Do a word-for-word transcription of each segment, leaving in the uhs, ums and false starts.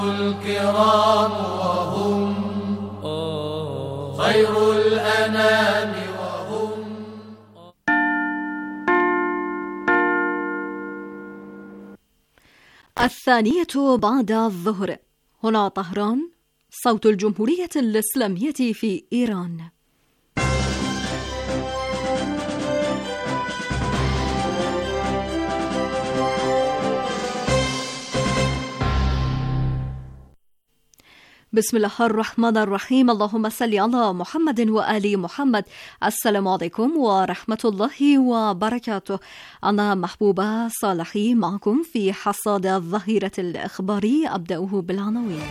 الكرام وهم خير الأنام وهم. الثانية بعد الظهر. هنا طهران، صوت الجمهورية الإسلامية في إيران. بسم الله الرحمن الرحيم. اللهم صل على محمد وآل محمد. السلام عليكم ورحمة الله وبركاته. أنا محبوبة صالحي معكم في حصاد الظهيرة الإخباري. أبدأه بالعناوين.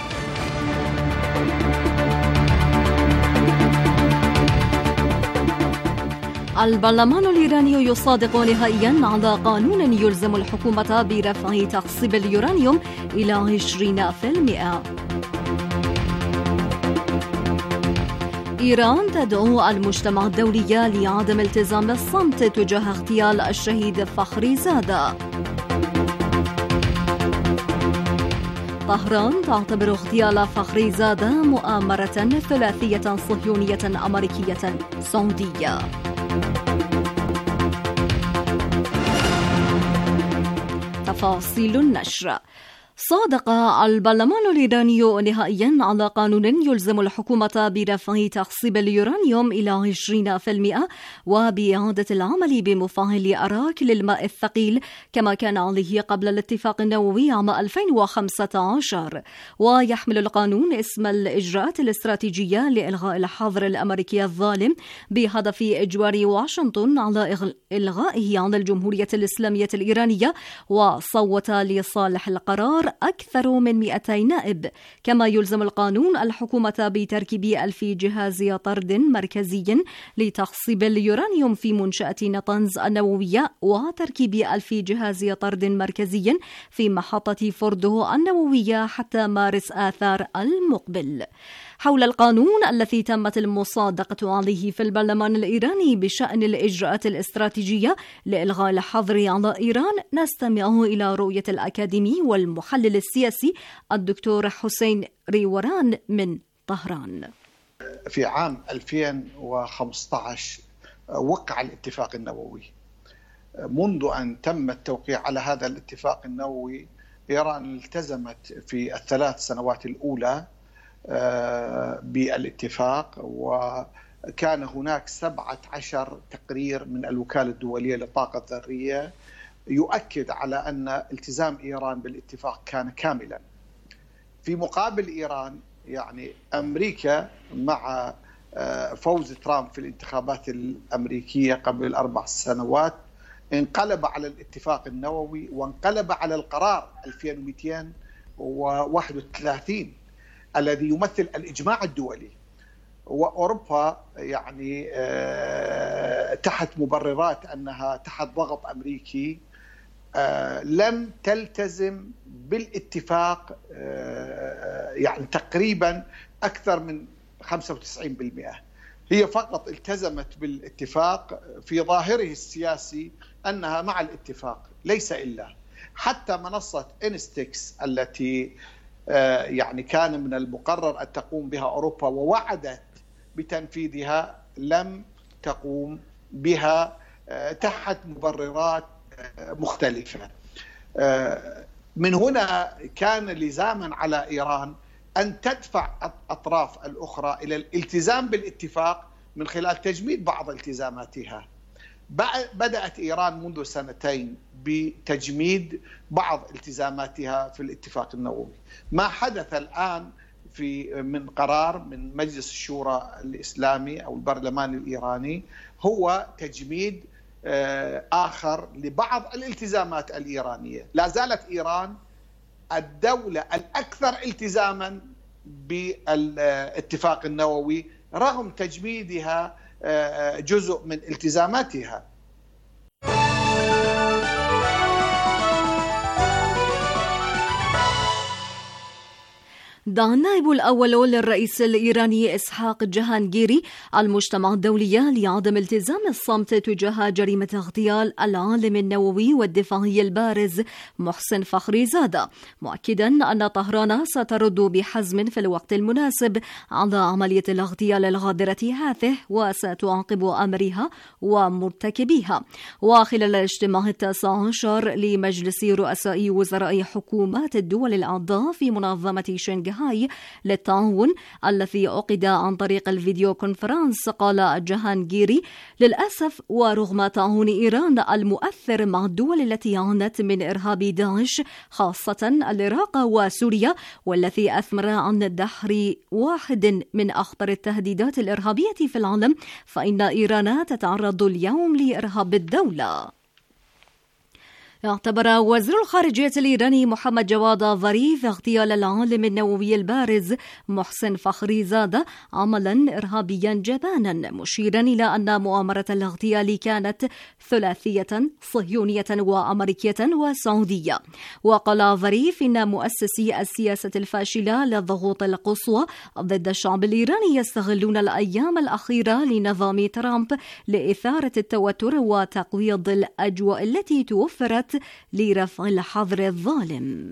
البرلمان الإيراني يصادق نهائيا على قانون يلزم الحكومة برفع تخصيب اليورانيوم إلى عشرين بالمئة. إيران تدعو المجتمع الدولي لعدم التزام الصمت تجاه اغتيال الشهيد فخري زادة. طهران تعتبر اغتيال فخري زادة مؤامرة ثلاثية صهيونية أمريكية سعودية. تفاصيل النشر. صادق البرلمان الإيراني نهائيا على قانون يلزم الحكومة برفع تخصيب اليورانيوم إلى عشرين بالمئة وبإعادة العمل بمفاعل أراك للماء الثقيل كما كان عليه قبل الاتفاق النووي عام ألفين وخمسة عشر. ويحمل القانون اسم الإجراءات الاستراتيجية لإلغاء الحظر الأمريكي الظالم بهدف إجبار واشنطن على إلغائه عن الجمهورية الإسلامية الإيرانية، وصوت لصالح القرار أكثر من مئتي نائب. كما يلزم القانون الحكومة بتركيب ألف جهاز طرد مركزي لتخصيب اليورانيوم في منشأة نطنز النووية، وتركيب ألف جهاز طرد مركزي في محطة فوردو النووية حتى مارس آثار المقبل. حول القانون الذي تمت المصادقة عليه في البرلمان الإيراني بشأن الإجراءات الاستراتيجية لإلغاء الحظر على إيران، نستمع إلى رؤية الأكاديمي والمحلل السياسي الدكتور حسين ريوران من طهران. في عام ألفين وخمسة عشر وقع الاتفاق النووي. منذ أن تم التوقيع على هذا الاتفاق النووي، إيران التزمت في الثلاث سنوات الأولى بالاتفاق، وكان هناك سبعة عشر تقرير من الوكالة الدولية للطاقة الذرية يؤكد على أن التزام إيران بالاتفاق كان كاملا. في مقابل إيران، يعني أمريكا مع فوز ترامب في الانتخابات الأمريكية قبل أربع سنوات انقلب على الاتفاق النووي وانقلب على القرار ألفين ومئتين وواحد وثلاثين الذي يمثل الإجماع الدولي. وأوروبا يعني تحت مبررات أنها تحت ضغط أمريكي لم تلتزم بالاتفاق، يعني تقريبا أكثر من خمسة وتسعين بالمئة. هي فقط التزمت بالاتفاق في ظاهره السياسي أنها مع الاتفاق، ليس إلا. حتى منصة إنستكس التي يعني كان من المقرر أن تقوم بها أوروبا ووعدت بتنفيذها لم تقوم بها تحت مبررات مختلفة. من هنا كان لزاما على إيران أن تدفع الأطراف الأخرى إلى الالتزام بالاتفاق من خلال تجميد بعض التزاماتها. بدأت إيران منذ سنتين بتجميد بعض التزاماتها في الاتفاق النووي. ما حدث الآن في من قرار من مجلس الشورى الإسلامي أو البرلمان الإيراني هو تجميد آخر لبعض الالتزامات الإيرانية. لا زالت إيران الدولة الأكثر التزاما بالاتفاق النووي رغم تجميدها جزء من التزاماتها. دعا النائب الأول للرئيس الإيراني إسحاق جهانغيري المجتمع الدولي لعدم التزام الصمت تجاه جريمة اغتيال العالم النووي والدفاعي البارز محسن فخريزادة، مؤكدا أن طهران سترد بحزم في الوقت المناسب على عملية الاغتيال الغادرة هذه وستعاقب أمرها ومرتكبيها. وخلال الاجتماع التاسع عشر لمجلس رؤساء وزراء حكومات الدول الأعضاء في منظمة شنغهاي للتعاون الذي عقد عن طريق الفيديو كونفرنس، قال جهانغيري: للأسف ورغم تعاون إيران المؤثر مع الدول التي عانت من إرهاب داعش خاصة العراق وسوريا والذي أثمر عن دحر واحد من أخطر التهديدات الإرهابية في العالم، فإن إيران تتعرض اليوم لإرهاب الدولة. اعتبر وزير الخارجية الإيراني محمد جواد ظريف اغتيال العالم النووي البارز محسن فخريزادة عملا إرهابيا جبانا، مشيرا إلى أن مؤامرة الاغتيال كانت ثلاثية صهيونية وأمريكية وسعودية. وقال ظريف إن مؤسسي السياسة الفاشلة للضغوط القصوى ضد الشعب الإيراني يستغلون الأيام الأخيرة لنظام ترامب لإثارة التوتر وتقويض الأجواء التي توفرت لرفع الحظر الظالم.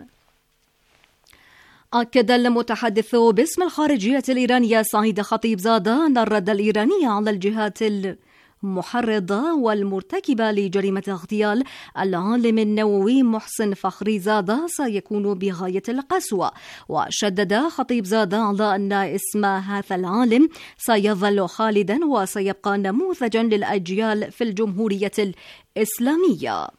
أكد المتحدث باسم الخارجية الإيرانية سعيد خطيبزادة أن الرد الإيراني على الجهات المحرضة والمرتكبة لجريمة اغتيال العالم النووي محسن فخريزادة سيكون بغاية القسوة. وشدد خطيبزادة على أن اسم هذا العالم سيظل خالدا وسيبقى نموذجا للأجيال في الجمهورية الإسلامية.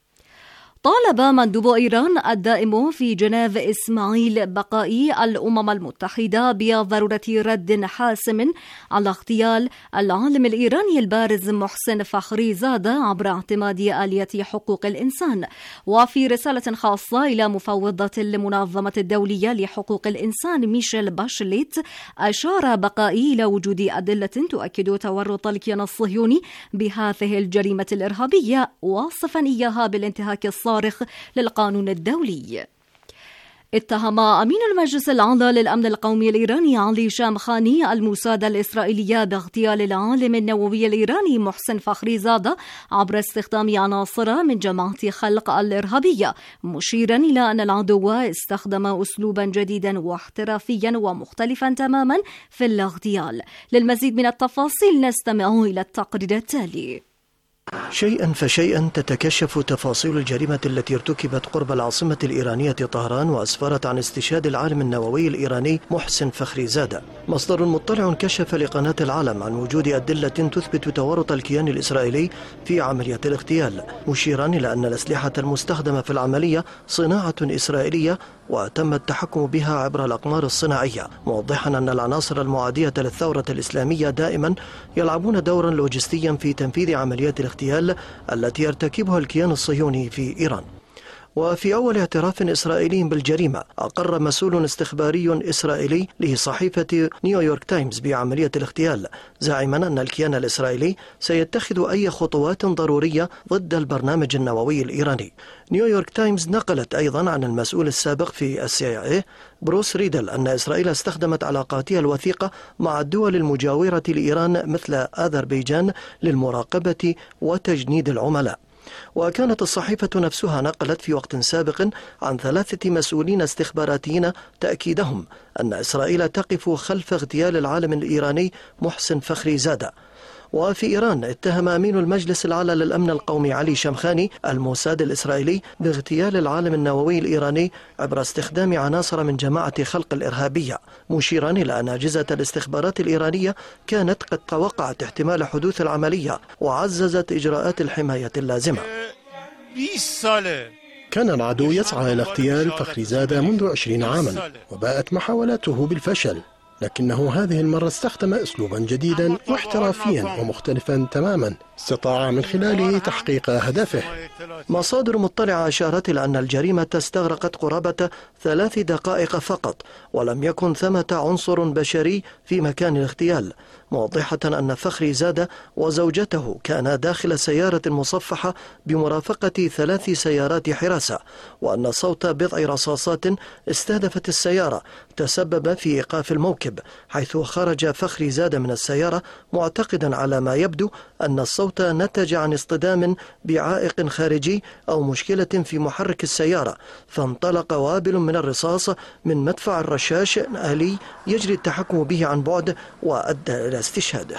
طالب مندوب إيران الدائم في جنيف إسماعيل بقائي الأمم المتحدة بضرورة رد حاسم على اغتيال العالم الإيراني البارز محسن فخريزادة عبر اعتماد آلية حقوق الإنسان. وفي رسالة خاصة إلى مفوضة المنظمة الدولية لحقوق الإنسان ميشيل باشليت، أشار بقائي إلى وجود أدلة تؤكد تورط الكيان الصهيوني بهذه الجريمة الإرهابية، واصفا إياها بالانتهاك الصارخ للقانون الدولي. اتهم أمين المجلس الأعلى للأمن القومي الإيراني علي شامخاني الموساد الإسرائيلي باغتيال العالم النووي الإيراني محسن فخريزادة عبر استخدام عناصر من جماعة خلق الإرهابية، مشيرا إلى أن العدو استخدم أسلوبا جديدا واحترافيا ومختلفا تماما في الاغتيال. للمزيد من التفاصيل نستمع إلى التقرير التالي. شيئا فشيئا تتكشف تفاصيل الجريمة التي ارتكبت قرب العاصمة الإيرانية طهران وأسفرت عن استشهاد العالم النووي الإيراني محسن فخريزادة. مصدر مطلع كشف لقناة العالم عن وجود أدلة تثبت تورط الكيان الإسرائيلي في عملية الاغتيال، مشيرا إلى أن الأسلحة المستخدمة في العملية صناعة إسرائيلية وتم التحكم بها عبر الأقمار الصناعية، موضحا أن العناصر المعادية للثورة الإسلامية دائما يلعبون دورا لوجستيا في تنفيذ عمليات الاغتيال التي يرتكبها الكيان الصهيوني في إيران. وفي أول اعتراف إسرائيلي بالجريمة، أقر مسؤول استخباري إسرائيلي لصحيفة نيويورك تايمز بعملية الاغتيال، زاعما أن الكيان الإسرائيلي سيتخذ أي خطوات ضرورية ضد البرنامج النووي الإيراني. نيويورك تايمز نقلت أيضا عن المسؤول السابق في السي آي إيه بروس ريدل أن إسرائيل استخدمت علاقاتها الوثيقة مع الدول المجاورة لإيران مثل أذربيجان للمراقبة وتجنيد العملاء. وكانت الصحيفة نفسها نقلت في وقت سابق عن ثلاثة مسؤولين استخباراتيين تأكيدهم أن إسرائيل تقف خلف اغتيال العالم الإيراني محسن فخريزادة. وفي إيران اتهم أمين المجلس الأعلى للأمن القومي علي شامخاني الموساد الإسرائيلي باغتيال العالم النووي الإيراني عبر استخدام عناصر من جماعة خلق الإرهابية، مشيرا إلى أن أجهزة الاستخبارات الإيرانية كانت قد توقعت احتمال حدوث العملية وعززت إجراءات الحماية اللازمة. كان العدو يسعى إلى اغتيال فخريزادة منذ عشرين عاما، وباءت محاولاته بالفشل، لكنه هذه المرة استخدم أسلوبا جديدا واحترافيا ومختلفا تماما استطاع من خلاله تحقيق هدفه. مصادر مطلعة أشارت إلى أن الجريمة استغرقت قرابة ثلاث دقائق فقط، ولم يكن ثمة عنصر بشري في مكان الاغتيال، موضحة أن فخري زادة وزوجته كانا داخل سيارة مصفحة بمرافقة ثلاث سيارات حراسة، وأن صوت بضع رصاصات استهدفت السيارة تسبب في إيقاف الموكب، حيث خرج فخري زادة من السيارة معتقدا على ما يبدو أن الصوت نتج عن اصطدام بعائق خارجي أو مشكلة في محرك السيارة، فانطلق وابل من الرصاص من مدفع الرشاش آلي يجري التحكم به عن بعد وأدى إلى استشهاده.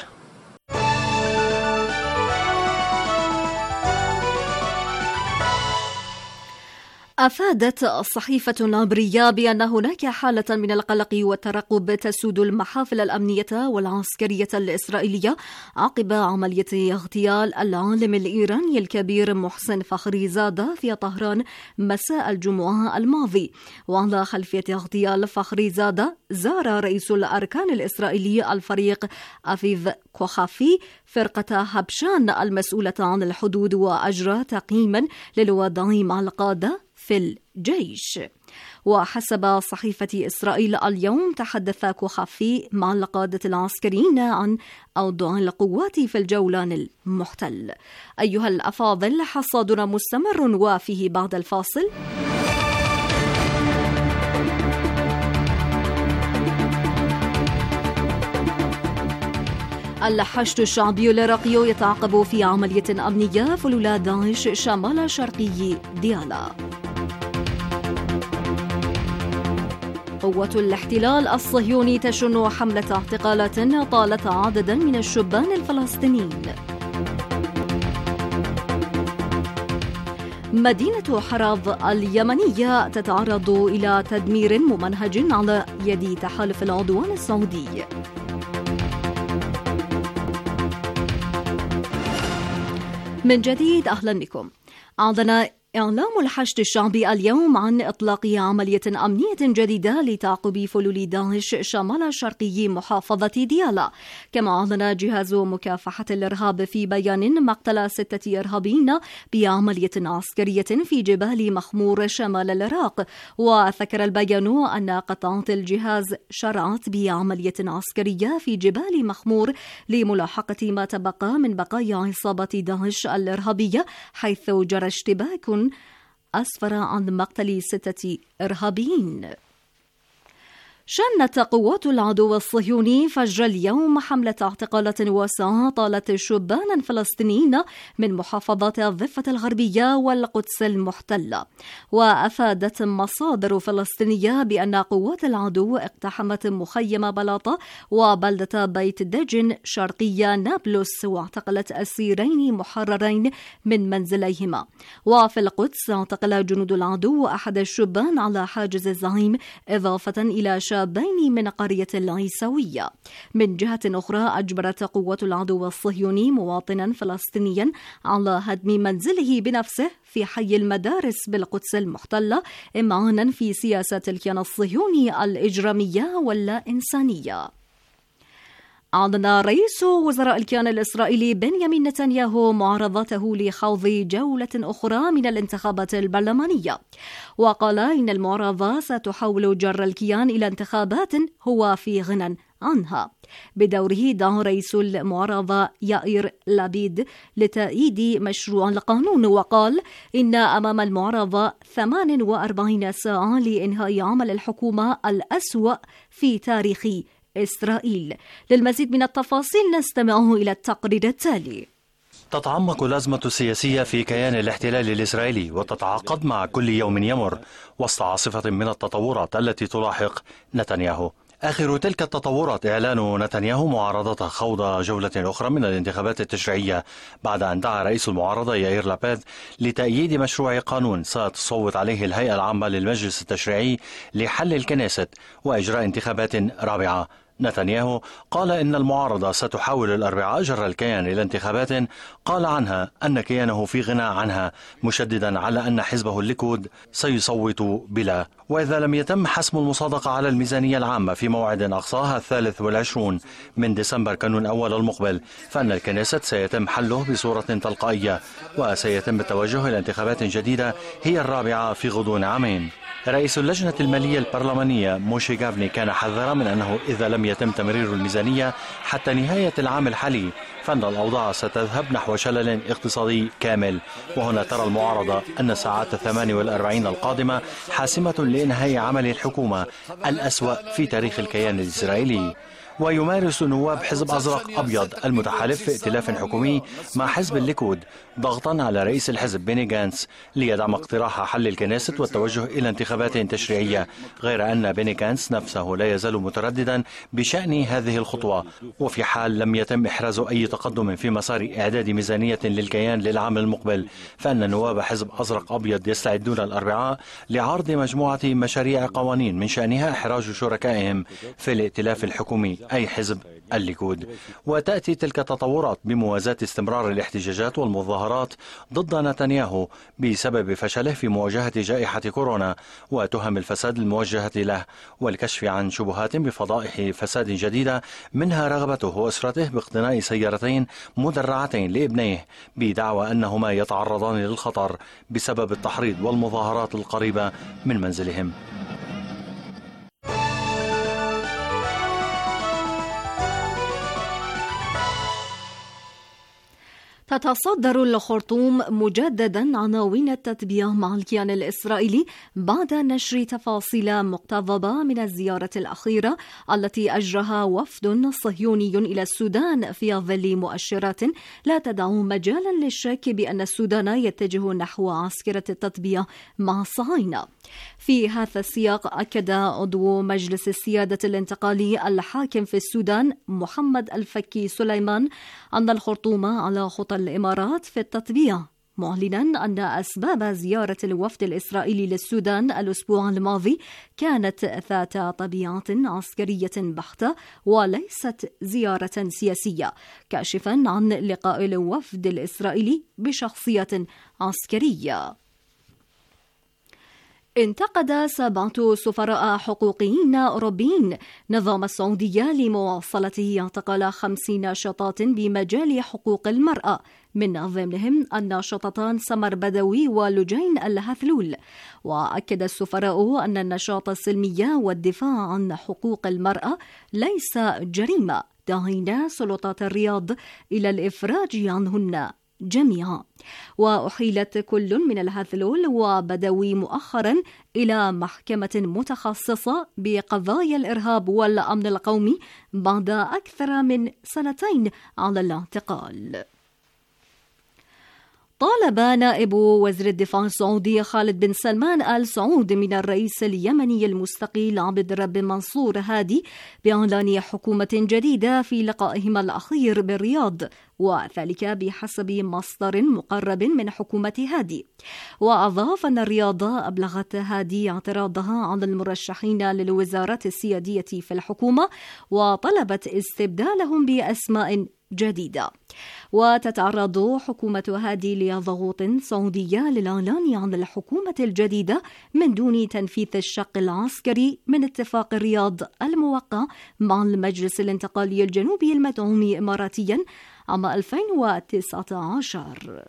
أفادت الصحيفة العبرية بأن هناك حالة من القلق والترقب تسود المحافل الأمنية والعسكرية الإسرائيلية عقب عملية اغتيال العالم الإيراني الكبير محسن فخري زادة في طهران مساء الجمعة الماضي. وعلى خلفية اغتيال فخري زادة، زار رئيس الأركان الإسرائيلي الفريق أفيف كوخافي فرقة هبشان المسؤولة عن الحدود وأجرى تقييما للوضع مع القادة في الجيش. وحسب صحيفة إسرائيل اليوم، تحدث كوخافي مع القادة العسكريين عن أوضاع القوات في الجولان المحتل. أيها الأفاضل، حصادنا مستمر وفيه بعد الفاصل. الحشد الشعبي العراقي يتعاقب في عملية أمنية فلول داعش شمال شرقي ديالا. قوة الاحتلال الصهيوني تشن حملة اعتقالات طالت عددا من الشبان الفلسطينيين. مدينة حرض اليمنية تتعرض إلى تدمير ممنهج على يد تحالف العدوان السعودي. من جديد أهلا بكم. أعلن إعلام الحشد الشعبي اليوم عن إطلاق عملية أمنية جديدة لتعقب فلول داعش شمال شرقي محافظة ديالا. كما أعلن جهاز مكافحة الإرهاب في بيان مقتل ستة إرهابيين بعملية عسكرية في جبال مخمور شمال العراق. وذكر البيان أن قطاعات الجهاز شرعت بعملية عسكرية في جبال مخمور لملاحقة ما تبقى من بقايا عصابة داعش الإرهابية، حيث جرى اشتباك أسفر عن مقتل ستة إرهابيين. شنت قوات العدو الصهيوني فجر اليوم حملة اعتقالات واسعة طالت شبانا فلسطينيين من محافظات الضفة الغربية والقدس المحتلة. وأفادت مصادر فلسطينية بأن قوات العدو اقتحمت مخيم بلاطة وبلدة بيت دجن شرقي نابلس، واعتقلت أسيرين محررين من منزليهما. وفي القدس اعتقل جنود العدو أحد الشبان على حاجز الزعيم، إضافة إلى شابين من قرية العيسوية. من جهة أخرى، أجبرت قوات العدو الصهيوني مواطنا فلسطينيا على هدم منزله بنفسه في حي المدارس بالقدس المحتلة، إمعانا في سياسة الكيان الصهيوني الإجرامية واللا إنسانية. أعلن رئيس وزراء الكيان الإسرائيلي بنيامين نتنياهو معارضته لخوض جولة أخرى من الانتخابات البرلمانية، وقال إن المعارضة ستحاول جر الكيان إلى انتخابات هو في غنى عنها. بدوره دعا رئيس المعارضة يائير لابيد لتأييد مشروع القانون، وقال إن أمام المعارضة ثمان وأربعين ساعة لإنهاء عمل الحكومة الأسوأ في تاريخ إسرائيل. للمزيد من التفاصيل نستمع إلى التقرير التالي. تتعمق الأزمة السياسية في كيان الاحتلال الإسرائيلي وتتعاقد مع كل يوم يمر وسط عاصفة من التطورات التي تلاحق نتنياهو. آخر تلك التطورات إعلان نتنياهو معارضة خوض جولة أخرى من الانتخابات التشريعية بعد أن دعا رئيس المعارضة يائير لابيد لتأييد مشروع قانون ستصوت عليه الهيئة العامة للمجلس التشريعي لحل الكنيست وإجراء انتخابات رابعة نتنياهو قال إن المعارضة ستحاول الأربعاء جر الكيان إلى انتخابات قال عنها أن كيانه في غنى عنها، مشددا على أن حزبه الليكود سيصوت بلا. وإذا لم يتم حسم المصادقة على الميزانية العامة في موعد أقصاها الثالث والعشرون من ديسمبر كانون أول المقبل، فإن الكنيسة سيتم حله بصورة تلقائية، وسيتم التوجه إلى انتخابات جديدة هي الرابعة في غضون عامين. رئيس اللجنة المالية البرلمانية موشي غافني كان حذر من أنه إذا لم يتم تمرير الميزانية حتى نهاية العام الحالي فإن الأوضاع ستذهب نحو شلل اقتصادي كامل. وهنا ترى المعارضة أن ساعات الثمان والأربعين القادمة حاسمة لإنهاء عمل الحكومة الأسوأ في تاريخ الكيان الإسرائيلي. ويمارس نواب حزب أزرق أبيض المتحالف في ائتلاف حكومي مع حزب الليكود ضغطا على رئيس الحزب بيني غانتس ليدعم اقتراح حل الكنيست والتوجه إلى انتخابات تشريعية، غير أن بيني غانتس نفسه لا يزال مترددا بشأن هذه الخطوة. وفي حال لم يتم إحراز أي تقدم في مسار إعداد ميزانية للكيان للعام المقبل، فإن نواب حزب أزرق أبيض يستعدون الأربعاء لعرض مجموعة مشاريع قوانين من شأنها إحراج شركائهم في الائتلاف الحكومي أي حزب الليكود. وتأتي تلك التطورات بموازاة استمرار الاحتجاجات والمظاهرات ضد نتنياهو بسبب فشله في مواجهة جائحة كورونا وتهم الفساد الموجهة له، والكشف عن شبهات بفضائح فساد جديدة، منها رغبته وأسرته باقتناء سيارتين مدرعتين لابنيه بدعوى أنهما يتعرضان للخطر بسبب التحريض والمظاهرات القريبة من منزلهم. تتصدر الخرطوم مجددا عناوين التتبيع مع الكيان الإسرائيلي بعد نشر تفاصيل مقتضبة من الزيارة الأخيرة التي أجرها وفد صهيوني إلى السودان في ظل مؤشرات لا تدع مجالا للشك بأن السودان يتجه نحو عسكرة التتبيع مع الصهاينة. في هذا السياق أكد عضو مجلس السيادة الانتقالي الحاكم في السودان محمد الفكي سليمان أن الخرطوم على خطى الإمارات في التطبيع، معلنا أن أسباب زيارة الوفد الإسرائيلي للسودان الأسبوع الماضي كانت ذات طبيعة عسكرية بحتة وليست زيارة سياسية، كاشفا عن لقاء الوفد الإسرائيلي بشخصية عسكرية. انتقد سبعة سفراء حقوقيين أوروبيين نظام السعودية لمواصلته اعتقال خمسين ناشطات بمجال حقوق المرأة، من ضمنهم الناشطتان سمر بدوي ولجين الهثلول. وأكد السفراء أن النشاط السلمي والدفاع عن حقوق المرأة ليس جريمة، داعين سلطات الرياض إلى الإفراج عنهن جميعا. وأحيلت كل من الهثلول وبدوي مؤخرا إلى محكمة متخصصة بقضايا الإرهاب والأمن القومي بعد أكثر من سنتين على الاعتقال. طالب نائب وزير الدفاع السعودي خالد بن سلمان آل سعود من الرئيس اليمني المستقيل عبد الرب منصور هادي بإعلان حكومة جديدة في لقائهما الأخير بالرياض، وذلك بحسب مصدر مقرب من حكومة هادي. وأضاف أن الرياض أبلغت هادي اعتراضها على المرشحين للوزارات السيادية في الحكومة وطلبت استبدالهم بأسماء جديدة. وتتعرض حكومة هادي لضغوط سعودية للإعلان عن الحكومة الجديدة من دون تنفيذ الشق العسكري من اتفاق الرياض الموقع مع المجلس الانتقالي الجنوبي المدعوم إماراتيا عام ألفين وتسعة عشر.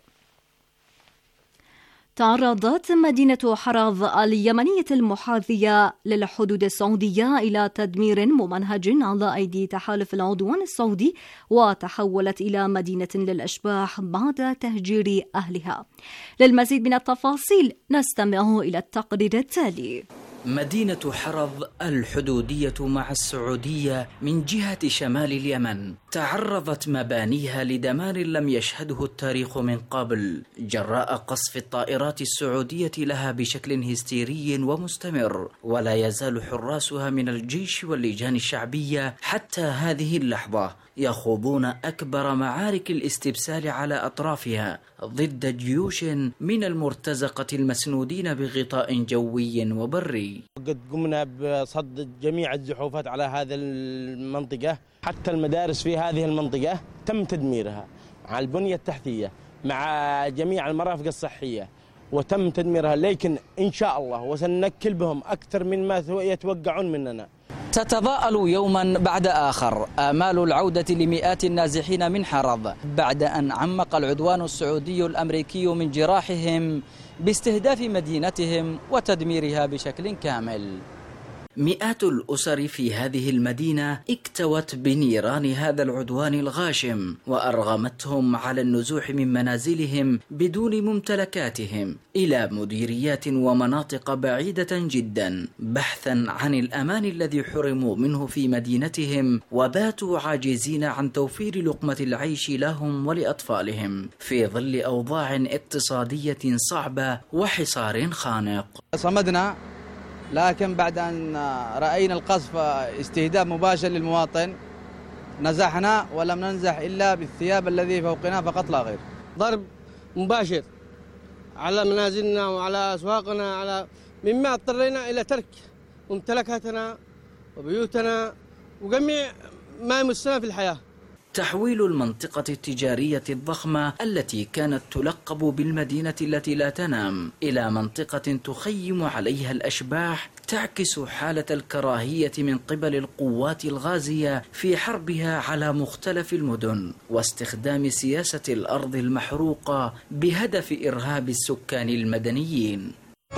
تعرضت مدينة حرض اليمنية المحاذية للحدود السعودية إلى تدمير ممنهج على أيدي تحالف العدوان السعودي، وتحولت إلى مدينة للأشباح بعد تهجير أهلها. للمزيد من التفاصيل نستمع إلى التقرير التالي. مدينة حرض الحدودية مع السعودية من جهة شمال اليمن تعرضت مبانيها لدمار لم يشهده التاريخ من قبل جراء قصف الطائرات السعودية لها بشكل هستيري ومستمر، ولا يزال حراسها من الجيش واللجان الشعبية حتى هذه اللحظة يخوضون أكبر معارك الاستبسال على أطرافها ضد جيوش من المرتزقة المسنودين بغطاء جوي وبري. قد قمنا بصد جميع الزحوفات على هذه المنطقة، حتى المدارس في هذه المنطقة تم تدميرها على البنية التحتية مع جميع المرافق الصحية، وتم تدميرها، لكن إن شاء الله وسننكل بهم أكثر من ما يتوقعون مننا. تتضاءل يوما بعد آخر آمال العودة لمئات النازحين من حرض بعد أن عمق العدوان السعودي الأمريكي من جراحهم باستهداف مدينتهم وتدميرها بشكل كامل. مئات الأسر في هذه المدينة اكتوت بنيران هذا العدوان الغاشم، وأرغمتهم على النزوح من منازلهم بدون ممتلكاتهم إلى مديريات ومناطق بعيدة جدا بحثا عن الأمان الذي حرموا منه في مدينتهم، وباتوا عاجزين عن توفير لقمة العيش لهم ولأطفالهم في ظل أوضاع اقتصادية صعبة وحصار خانق. صمدنا، لكن بعد أن رأينا القصف استهداف مباشر للمواطن نزحنا، ولم ننزح إلا بالثياب الذي فوقنا فقط لا غير. ضرب مباشر على منازلنا وعلى أسواقنا، على مما اضطرينا إلى ترك ممتلكاتنا وبيوتنا وجميع ما يمسنا في الحياة. تحويل المنطقة التجارية الضخمة التي كانت تلقب بالمدينة التي لا تنام إلى منطقة تخيم عليها الأشباح تعكس حالة الكراهية من قبل القوات الغازية في حربها على مختلف المدن واستخدام سياسة الأرض المحروقة بهدف إرهاب السكان المدنيين.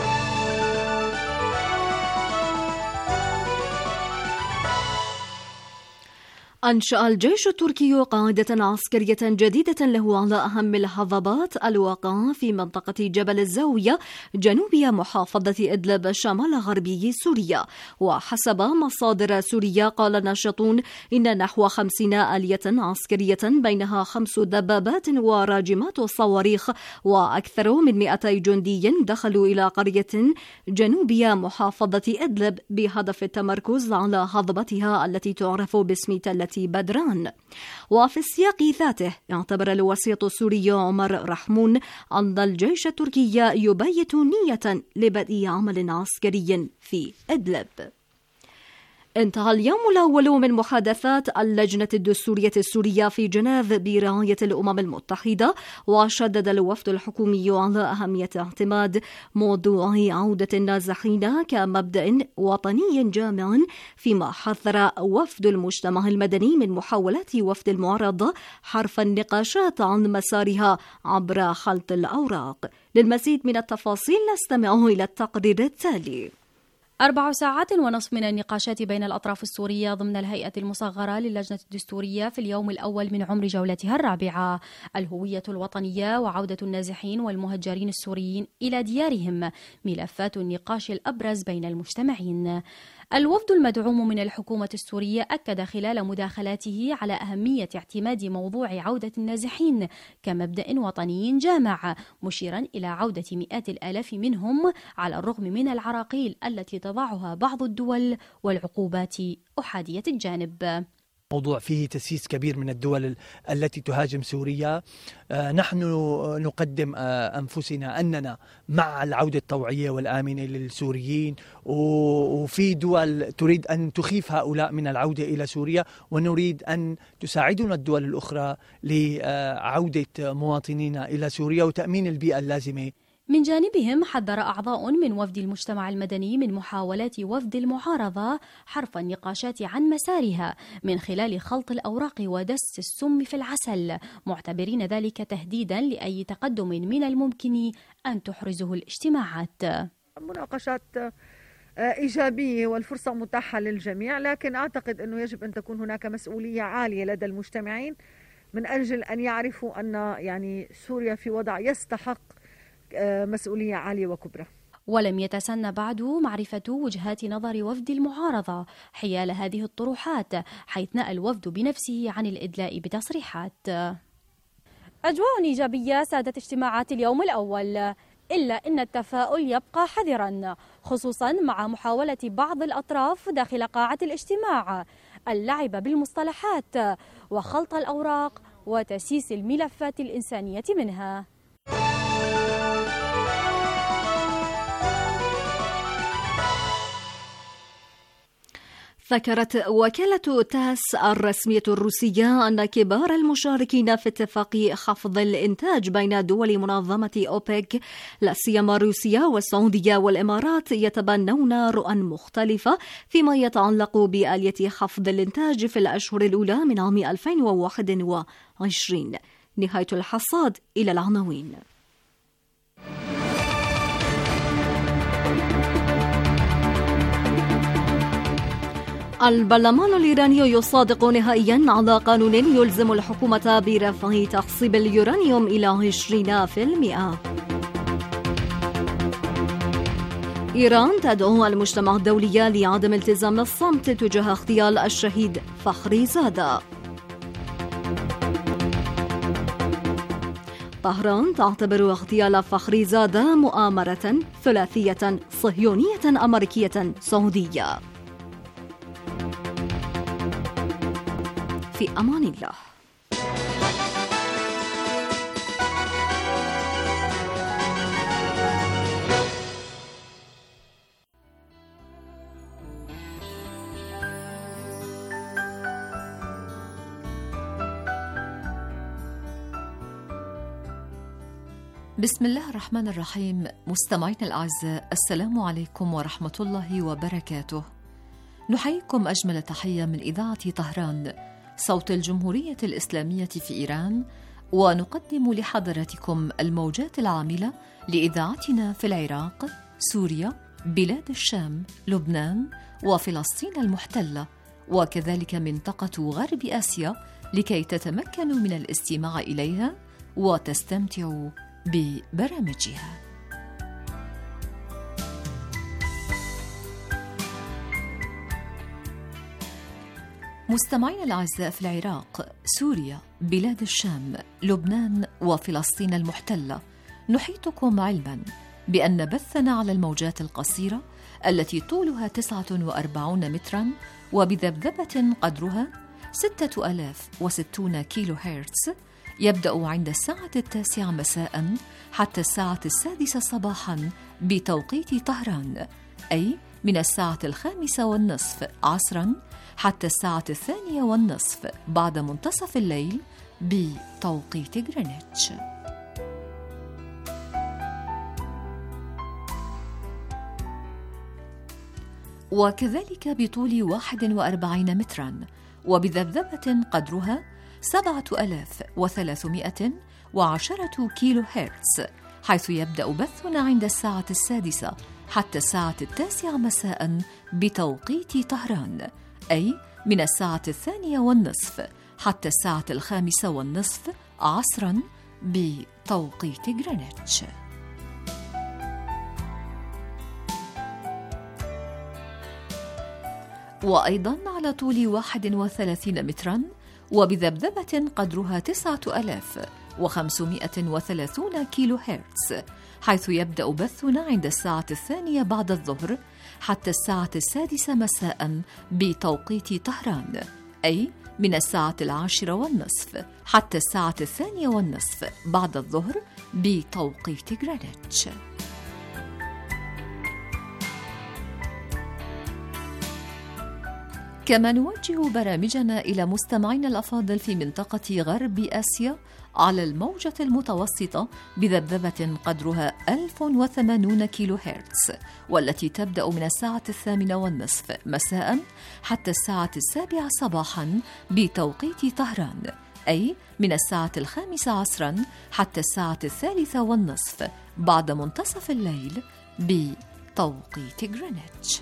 أنشأ الجيش التركي قاعدة عسكرية جديدة له على أهم الهضبات الواقعة في منطقة جبل الزاوية جنوب محافظة إدلب شمال غربي سوريا. وحسب مصادر سورية قال ناشطون إن نحو خمسين آلية عسكرية بينها خمس دبابات وراجمات صواريخ وأكثر من مئتي جندي دخلوا إلى قرية جنوبية محافظة إدلب بهدف التمركز على هضبتها التي تعرف باسم تلة بدران. وفي السياق ذاته اعتبر الوسيط السوري عمر رحمون أن الجيش التركي يبيت نية لبدء عمل عسكري في إدلب. انتهى اليوم الأول من محادثات اللجنة الدستورية السورية في جنيف برعاية الأمم المتحدة، وشدد الوفد الحكومي على أهمية اعتماد موضوع عودة النازحين كمبدأ وطني جامع، فيما حذر وفد المجتمع المدني من محاولات وفد المعارضة حرف النقاشات عن مسارها عبر خلط الأوراق. للمزيد من التفاصيل نستمع إلى التقرير التالي. أربع ساعات ونصف من النقاشات بين الأطراف السورية ضمن الهيئة المصغرة للجنة الدستورية في اليوم الأول من عمر جولتها الرابعة. الهوية الوطنية وعودة النازحين والمهجرين السوريين إلى ديارهم ملفات النقاش الأبرز بين المجتمعين. الوفد المدعوم من الحكومة السورية أكد خلال مداخلاته على أهمية اعتماد موضوع عودة النازحين كمبدأ وطني جامع، مشيرا إلى عودة مئات الآلاف منهم على الرغم من العراقيل التي تضعها بعض الدول والعقوبات أحادية الجانب. موضوع فيه تسييس كبير من الدول التي تهاجم سوريا. نحن نقدم أنفسنا أننا مع العودة الطوعية والآمنة للسوريين، وفي دول تريد أن تخيف هؤلاء من العودة إلى سوريا، ونريد أن تساعدنا الدول الأخرى لعودة مواطنينا إلى سوريا وتأمين البيئة اللازمة. من جانبهم حذر أعضاء من وفد المجتمع المدني من محاولات وفد المعارضة حرف النقاشات عن مسارها من خلال خلط الأوراق ودس السم في العسل، معتبرين ذلك تهديدا لأي تقدم من الممكن أن تحرزه الاجتماعات. مناقشات إيجابية والفرصة متاحة للجميع، لكن أعتقد أنه يجب أن تكون هناك مسؤولية عالية لدى المجتمعين من أجل أن يعرفوا أن يعني سوريا في وضع يستحق مسؤولية عالية وكبرى. ولم يتسنى بعد معرفة وجهات نظر وفد المعارضة حيال هذه الطروحات، حيث نأى الوفد بنفسه عن الإدلاء بتصريحات. أجواء إيجابية سادت اجتماعات اليوم الأول، إلا أن التفاؤل يبقى حذرا، خصوصا مع محاولة بعض الأطراف داخل قاعة الاجتماع اللعب بالمصطلحات وخلط الأوراق وتسييس الملفات الإنسانية منها. ذكرت وكالة تاس الرسمية الروسية أن كبار المشاركين في اتفاق خفض الإنتاج بين دول منظمة أوبك لا سيما روسيا والسعودية والإمارات يتبنون رؤى مختلفة فيما يتعلق بآلية خفض الإنتاج في الأشهر الأولى من عام ألفين وواحد وعشرين. نهاية الحصاد إلى العناوين. البرلمان الإيراني يصادق نهائيا على قانون يلزم الحكومة برفع تخصيب اليورانيوم إلى عشرين بالمئة. إيران تدعو المجتمع الدولي لعدم التزام الصمت تجاه اغتيال الشهيد فخري زادة. طهران تعتبر اغتيال فخري زادة مؤامرة ثلاثية صهيونية أمريكية سعودية. في أمان الله. بسم الله الرحمن الرحيم. مستمعينا الأعزاء، السلام عليكم ورحمة الله وبركاته. نحييكم أجمل تحية من إذاعة طهران، صوت الجمهورية الإسلامية في إيران، ونقدم لحضراتكم الموجات العاملة لإذاعتنا في العراق، سوريا، بلاد الشام، لبنان، وفلسطين المحتلة، وكذلك منطقة غرب آسيا، لكي تتمكنوا من الاستماع إليها وتستمتعوا ببرامجها. مستمعينا الأعزاء، في العراق، سوريا، بلاد الشام، لبنان، وفلسطين المحتلة، نحيطكم علما بأن بثنا على الموجات القصيرة التي طولها تسعة وأربعين مترا وبذبذبة قدرها ستة آلاف وستون كيلو هرتز يبدأ عند الساعة التاسعة مساء حتى الساعة السادسة صباحا بتوقيت طهران، أي من الساعة الخامسة والنصف عصرا حتى الساعة الثانية والنصف بعد منتصف الليل بتوقيت غرينتش. وكذلك بطول واحد وأربعين مترا وبذبذبة قدرها سبعة آلاف وثلاثمائة وعشرة كيلو هرتز، حيث يبدأ بثنا عند الساعة السادسة حتى الساعة التاسعة مساء بتوقيت طهران، أي من الساعة الثانية والنصف حتى الساعة الخامسة والنصف عصرا بتوقيت غرينتش. وأيضا على طول واحد وثلاثين مترا وبذبذبة قدرها تسعة آلاف وخمسمائة وثلاثون كيلو هرتز، حيث يبدأ بثنا عند الساعة الثانية بعد الظهر حتى الساعة السادسة مساء بتوقيت طهران، أي من الساعة العاشرة والنصف حتى الساعة الثانية والنصف بعد الظهر بتوقيت غرينتش. كما نوجه برامجنا إلى مستمعينا الأفاضل في منطقة غرب آسيا على الموجة المتوسطة بذبذبة قدرها ألف وثمانون كيلو هرتز، والتي تبدأ من الساعة الثامنة والنصف مساء حتى الساعة السابعة صباحا بتوقيت طهران، أي من الساعة الخامسة عصرا حتى الساعة الثالثة والنصف بعد منتصف الليل بتوقيت غرينتش.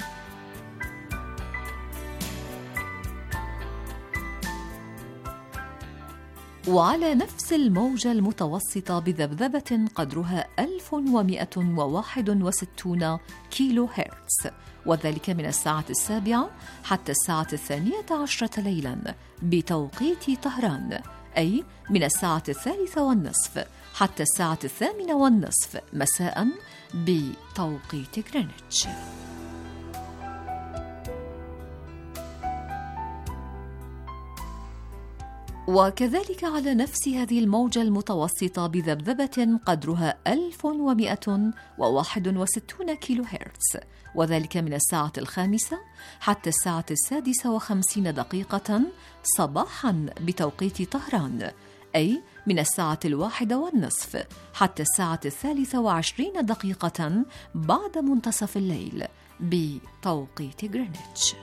وعلى نفس الموجة المتوسطة بذبذبة قدرها ألف ومئة وواحد وستون كيلو هرتز، وذلك من الساعة السابعة حتى الساعة الثانية عشرة ليلاً بتوقيت طهران، أي من الساعة الثالثة والنصف حتى الساعة الثامنة والنصف مساءً بتوقيت غرينتش. وكذلك على نفس هذه الموجة المتوسطة بذبذبة قدرها ألف ومئة وواحد وستون كيلو هرتز، وذلك من الساعة الخامسة حتى الساعة السادسة وخمسين دقيقة صباحاً بتوقيت طهران، أي من الساعة الواحدة والنصف حتى الساعة الثالثة وعشرين دقيقة بعد منتصف الليل بتوقيت غرينتش.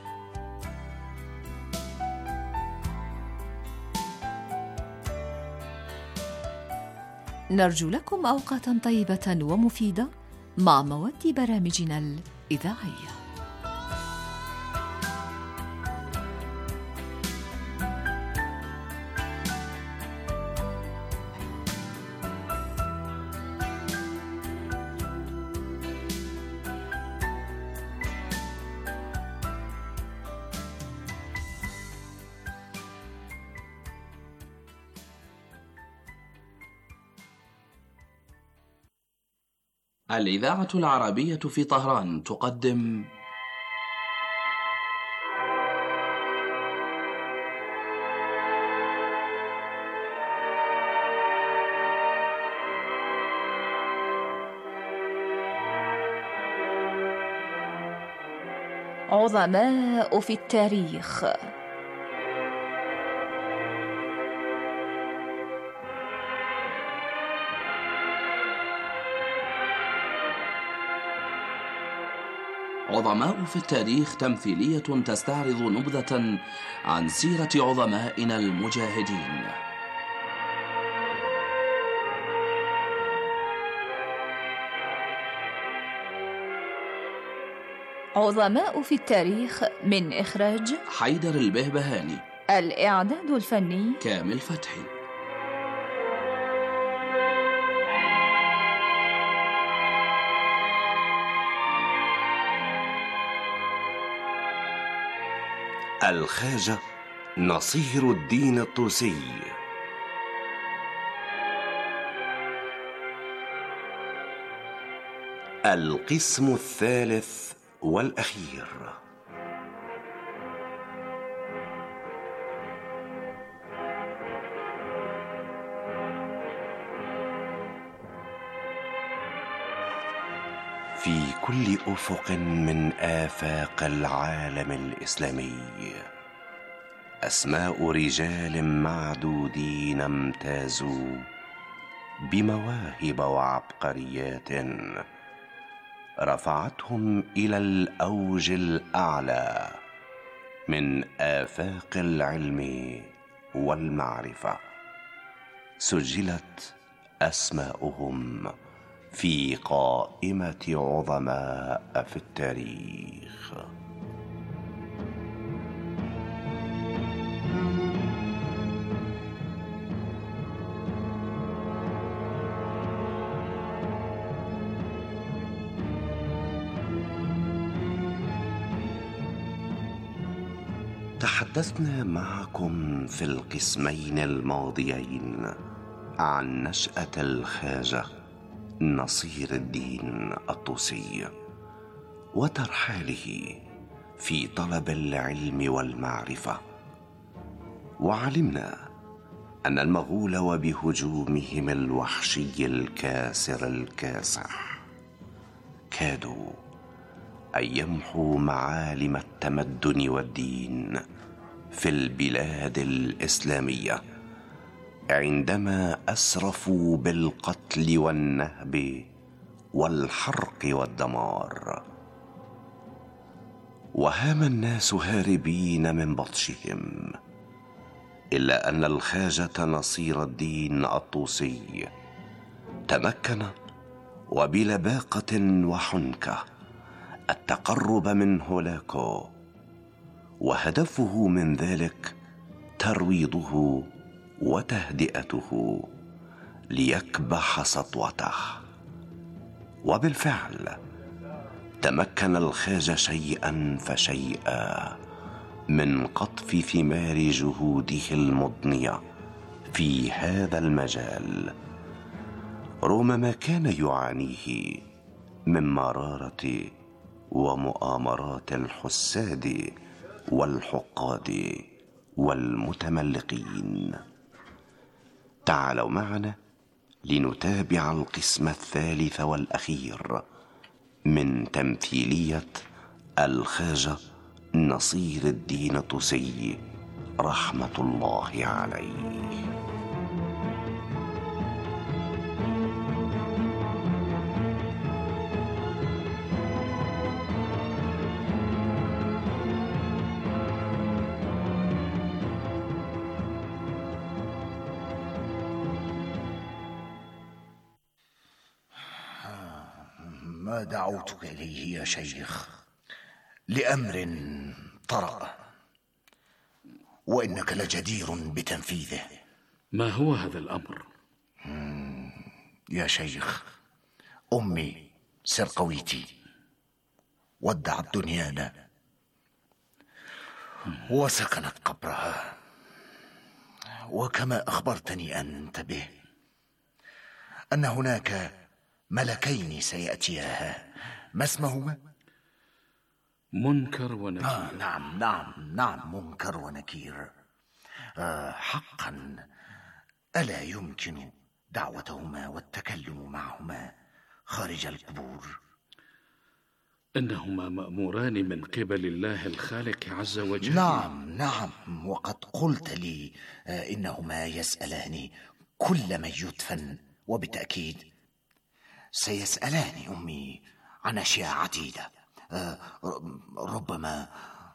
نرجو لكم أوقاتا طيبة ومفيدة مع مواد برامجنا الإذاعية. الإذاعة العربية في طهران تقدم عظماء في التاريخ. عظماء في التاريخ تمثيلية تستعرض نبذة عن سيرة عظمائنا المجاهدين. عظماء في التاريخ من إخراج حيدر البهبهاني، الإعداد الفني كامل فتحي. الخواجة نصير الدين الطوسي. القسم الثالث والأخير. في كل أفق من آفاق العالم الإسلامي أسماء رجال معدودين امتازوا بمواهب وعبقريات رفعتهم إلى الأوج الأعلى من آفاق العلم والمعرفة. سجلت أسماؤهم في قائمة عظماء في التاريخ. تحدثنا معكم في القسمين الماضيين عن نشأة الخواجة نصير الدين الطوسي وترحاله في طلب العلم والمعرفة، وعلمنا أن المغول وبهجومهم الوحشي الكاسر الكاسح كادوا أن يمحوا معالم التمدن والدين في البلاد الإسلامية عندما أسرفوا بالقتل والنهب والحرق والدمار. وهام الناس هاربين من بطشهم، إلا أن الخواجة نصير الدين الطوسي تمكن وبلباقة وحنكة التقرب من هولاكو، وهدفه من ذلك ترويضه وتهدئته ليكبح سطوته. وبالفعل تمكن الخاجة شيئا فشيئا من قطف ثمار جهوده المضنية في هذا المجال، رغم ما كان يعانيه من مرارة ومؤامرات الحساد والحقاد والمتملقين. تعالوا معنا لنتابع القسم الثالث والأخير من تمثيلية الخاجة نصير الدين الطوسي رحمة الله عليه. ما دعوتك إليه يا شيخ لأمر طرأ، وإنك لجدير بتنفيذه. ما هو هذا الأمر؟ يا شيخ، أمي سرقويتي ودعت دنيانا وسكنت قبرها، وكما أخبرتني أنت به أن هناك ملكين سيأتياها، ما اسمهما؟ منكر ونكير. آه نعم نعم نعم منكر ونكير. آه حقا ألا يمكن دعوتهما والتكلم معهما خارج القبور؟ إنهما مأموران من قبل الله الخالق عز وجل. نعم نعم، وقد قلت لي آه إنهما يسألان كل من يدفن، وبالتأكيد سيسألان أمي عن أشياء عديدة، آه ربما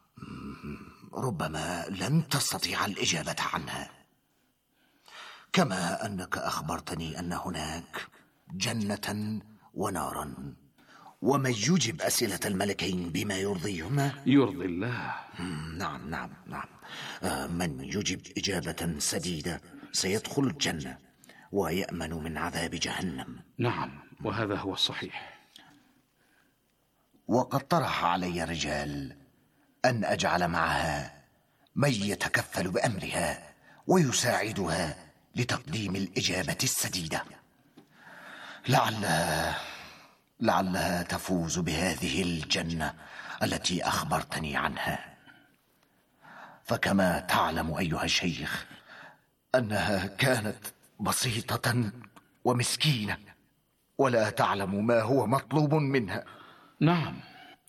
ربما لن تستطيع الإجابة عنها، كما أنك أخبرتني أن هناك جنة ونارا، ومن يجب أسئلة الملكين بما يرضيهما يرضي الله. نعم نعم نعم آه من يجب إجابة سديدة سيدخل الجنة ويأمن من عذاب جهنم. نعم، وهذا هو الصحيح. وقد طرح علي رجال أن أجعل معها من يتكفل بأمرها ويساعدها لتقديم الإجابة السديدة، لعلها لعلها تفوز بهذه الجنة التي أخبرتني عنها. فكما تعلم أيها الشيخ أنها كانت بسيطة ومسكينة، ولا تعلم ما هو مطلوب منها. نعم.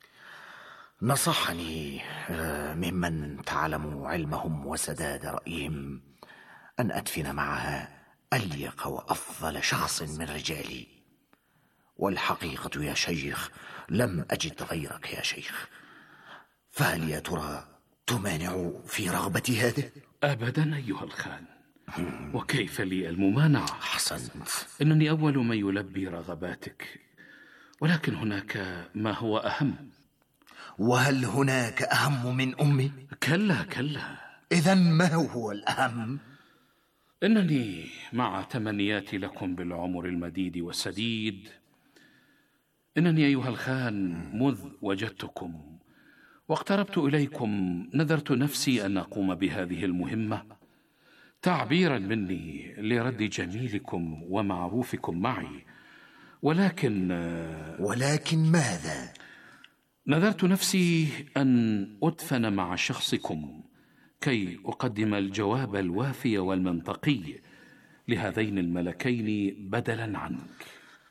نصحني ممن تعلم علمهم وسداد رأيهم أن أدفن معها أليق وأفضل شخص من رجالي، والحقيقة يا شيخ لم أجد غيرك يا شيخ، فهل يا ترى تمانع في رغبة هذه؟ أبدا أيها الخان، وكيف لي الممانعة؟ حسنت. إنني أول من يلبي رغباتك، ولكن هناك ما هو أهم. وهل هناك أهم من أمي؟ كلا كلا. إذن ما هو الأهم؟ إنني مع تمنياتي لكم بالعمر المديد والسديد، إنني أيها الخان مذ وجدتكم واقتربت إليكم نذرت نفسي أن أقوم بهذه المهمة تعبيرا مني لرد جميلكم ومعروفكم معي، ولكن ولكن ماذا؟ نذرت نفسي أن أدفن مع شخصكم كي أقدم الجواب الوافي والمنطقي لهذين الملكين بدلا عنك.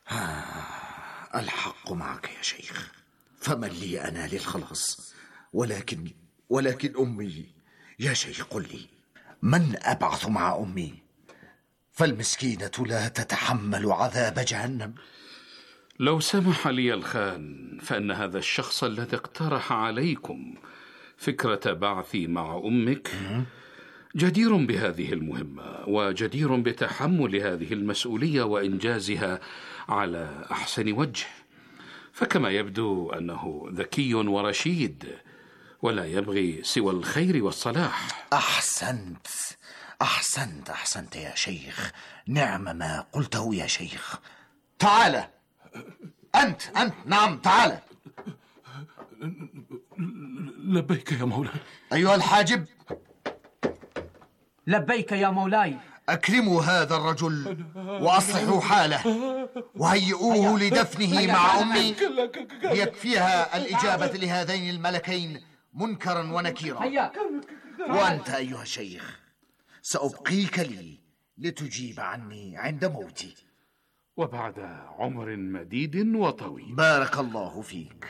الحق معك يا شيخ، فمن لي أنا للخلاص؟ ولكن ولكن أمي يا شيخ، قل لي من أبعث مع أمي؟ فالمسكينة لا تتحمل عذاب جهنم. لو سمح لي الخان، فإن هذا الشخص الذي اقترح عليكم فكرة بعثي مع أمك جدير بهذه المهمة، وجدير بتحمل هذه المسؤولية وإنجازها على أحسن وجه، فكما يبدو أنه ذكي ورشيد ولا يبغي سوى الخير والصلاح. أحسنت أحسنت أحسنت يا شيخ، نعم ما قلته يا شيخ. تعال أنت أنت نعم تعال. لبيك يا مولاي. أيها الحاجب. لبيك يا مولاي. أكرموا هذا الرجل وأصلحوا حاله وهيئوه لدفنه مع أمي، يكفيها الإجابة لهذين الملكين منكرا ونكيرا. وأنت أيها الشيخ سأبقيك لي لتجيب عني عند موتي وبعد عمر مديد وطويل. بارك الله فيك.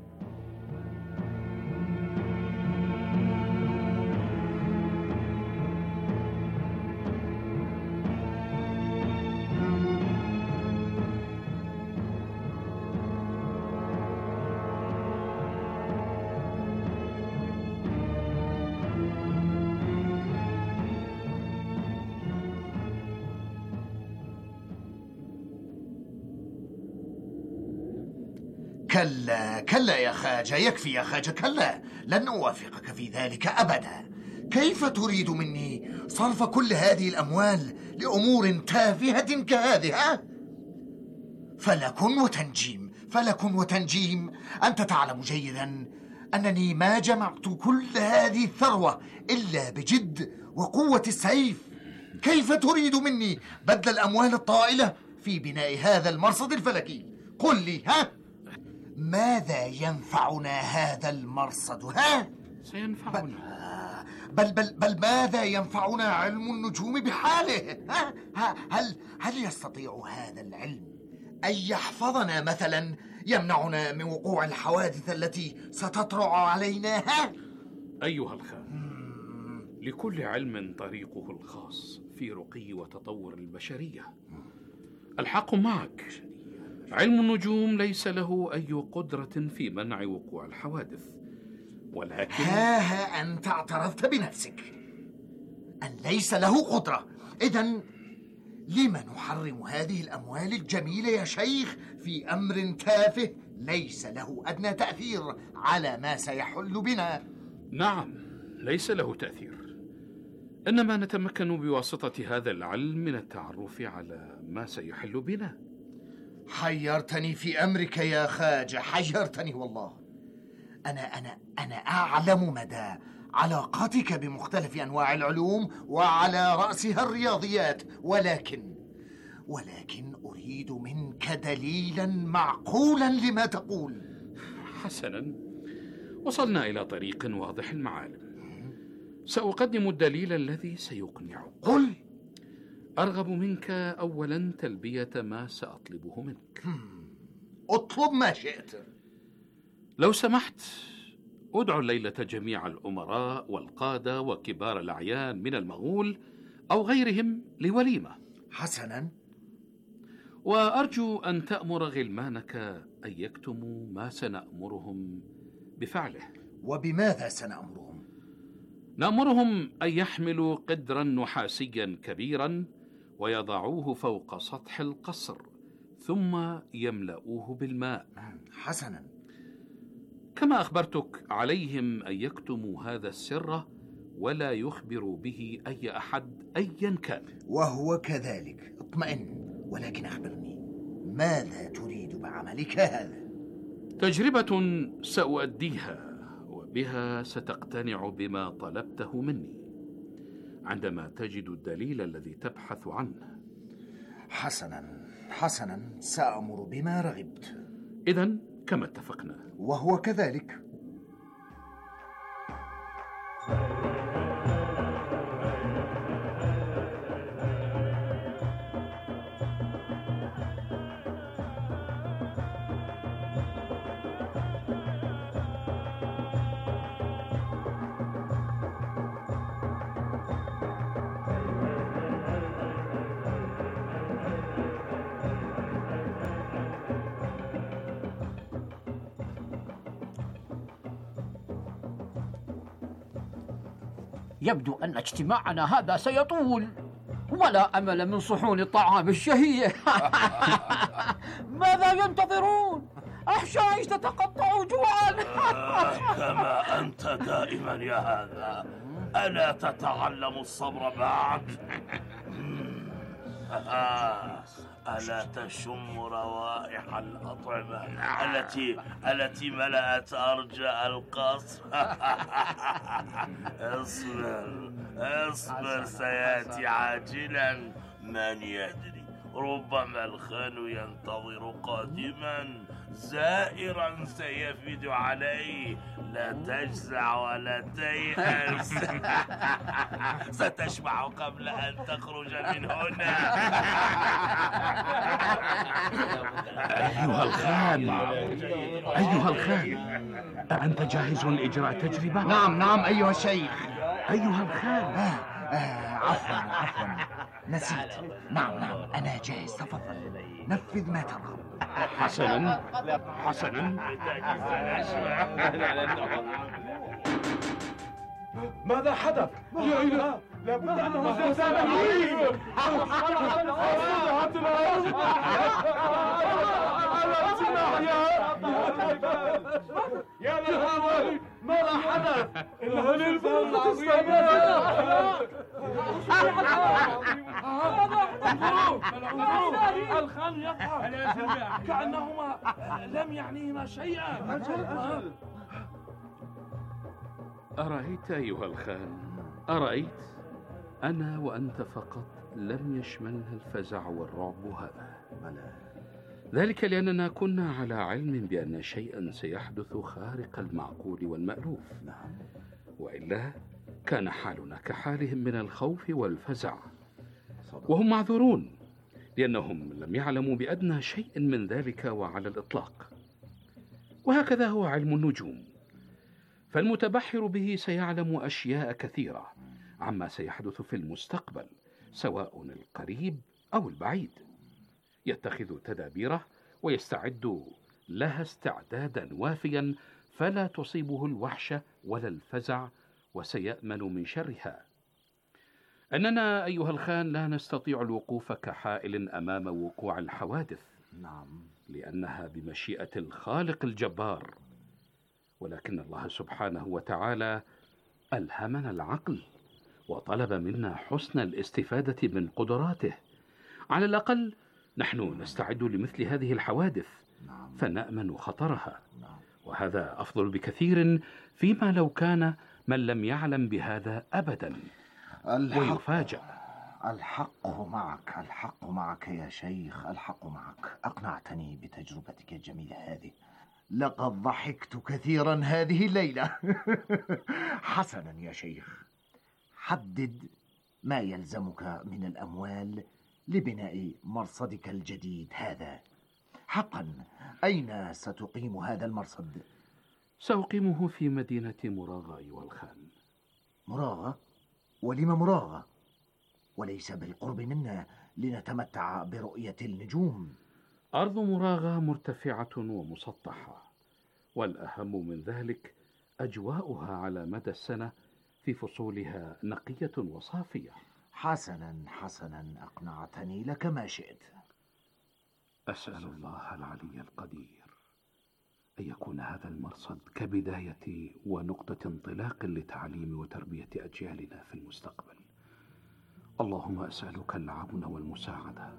كلا كلا يا خاجة، يكفي يا خاجة، كلا، لن أوافقك في ذلك أبدا. كيف تريد مني صرف كل هذه الأموال لأمور تافهة كهذه؟ ها؟ فلك وتنجيم، فلك وتنجيم. أنت تعلم جيدا أنني ما جمعت كل هذه الثروة إلا بجد وقوة السيف. كيف تريد مني بذل الأموال الطائلة في بناء هذا المرصد الفلكي؟ قل لي، ها؟ ماذا ينفعنا هذا المرصد؟ ها؟ سينفعنا. بل بل بل ماذا ينفعنا علم النجوم بحاله؟ ها؟ هل هل يستطيع هذا العلم أن يحفظنا مثلا، يمنعنا من وقوع الحوادث التي ستطرأ علينا؟ ها؟ أيها الخان، لكل علم طريقه الخاص في رقي وتطور البشرية. الحق معك، علم النجوم ليس له أي قدرة في منع وقوع الحوادث، ولكن ها ها أنت اعترفت بنفسك أن ليس له قدرة. إذن لما نحرم هذه الأموال الجميلة يا شيخ في أمر تافه ليس له أدنى تأثير على ما سيحل بنا؟ نعم، ليس له تأثير، إنما نتمكن بواسطة هذا العلم من التعرف على ما سيحل بنا. حيرتني في أمرك يا خاجة، حيرتني والله. أنا أنا أنا أعلم مدى علاقتك بمختلف أنواع العلوم وعلى رأسها الرياضيات، ولكن ولكن أريد منك دليلا معقولا لما تقول. حسنا، وصلنا إلى طريق واضح المعالم. سأقدم الدليل الذي سيقنعك. قل. أرغب منك أولا تلبية ما سأطلبه منك. اطلب ما شئت. لو سمحت، أدعو الليلة جميع الأمراء والقادة وكبار الأعيان من المغول أو غيرهم لوليمة. حسنا. وأرجو أن تأمر غلمانك أن يكتموا ما سنأمرهم بفعله. وبماذا سنأمرهم؟ نأمرهم أن يحملوا قدرا نحاسيا كبيرا ويضعوه فوق سطح القصر، ثم يملؤوه بالماء. حسنا. كما أخبرتك، عليهم أن يكتموا هذا السر ولا يخبروا به أي أحد أيا كان. وهو كذلك، اطمئن. ولكن أخبرني، ماذا تريد بعملك هذا؟ تجربة سأؤديها، وبها ستقتنع بما طلبته مني عندما تجد الدليل الذي تبحث عنه. حسنا حسنا، سأأمر بما رغبت. إذن كما اتفقنا. وهو كذلك. يبدو أن اجتماعنا هذا سيطول، ولا أمل من صحون الطعام الشهية. ماذا ينتظرون؟ أحشائي تتقطع جوعا. آه كما أنت دائما يا هذا، ألا تتعلم الصبر بعد؟ ألا تشم روائح الأطعمة التي التي ملأت أرجاء القصر؟ اصبر اصبر، سيأتي عاجلا، من يدري، ربما الخان ينتظر قادما زائرا سيفد عليه. لا تجزع ولا تيأس، ستشبع قبل أن تخرج من هنا. أيها الخان أيها الخان أنت جاهز لإجراء تجربة؟ نعم نعم أيها الشيخ. أيها الخان آه آه عفوا عفوا نسيت. نعم نعم أنا جاهز، تفضل نفذ ما ترغب. حسنا حسنا. ماذا حدث؟ يا إله، لابد أنه زلزال رهيب. يا للهوى، ماذا حدث؟ إنه للفوق الخان يضحك كأنهما لم يعنيهما شيئا. أرأيت أيها الخان، أرأيت؟ أنا وأنت فقط لم يشملنا الفزع والرعب هذا، ذلك لأننا كنا على علم بأن شيئا سيحدث خارق المعقول والمألوف، وإلا كان حالنا كحالهم من الخوف والفزع. وهم معذورون لأنهم لم يعلموا بأدنى شيء من ذلك وعلى الإطلاق. وهكذا هو علم النجوم، فالمتبحر به سيعلم أشياء كثيرة عما سيحدث في المستقبل سواء القريب أو البعيد، يتخذ تدابيره ويستعد لها استعدادا وافيا فلا تصيبه الوحشة ولا الفزع، وسيأمن من شرها. أننا أيها الخان لا نستطيع الوقوف كحائل أمام وقوع الحوادث، نعم، لأنها بمشيئة الخالق الجبار، ولكن الله سبحانه وتعالى ألهمنا العقل وطلب منا حسن الاستفادة من قدراته. على الأقل نحن نستعد لمثل هذه الحوادث فنأمن خطرها، وهذا أفضل بكثير فيما لو كان من لم يعلم بهذا أبدا ويفاجأ. الحق معك، الحق معك يا شيخ، الحق معك. أقنعتني بتجربتك الجميلة هذه، لقد ضحكت كثيرا هذه الليلة. حسنا يا شيخ، حدد ما يلزمك من الأموال لبناء مرصدك الجديد هذا. حقا أين ستقيم هذا المرصد؟ سأقيمه في مدينة مراغة أيها الخان. مراغة؟ ولم مراغة؟ وليس بالقرب منا لنتمتع برؤية النجوم؟ أرض مراغة مرتفعة ومسطحة، والأهم من ذلك أجواؤها على مدى السنة في فصولها نقية وصافية. حسنا حسنا، أقنعتني، لك ما شئت. أسأل الله العلي القدير أن يكون هذا المرصد كبداية ونقطة انطلاق لتعليم وتربية أجيالنا في المستقبل. اللهم أسألك العون والمساعدة.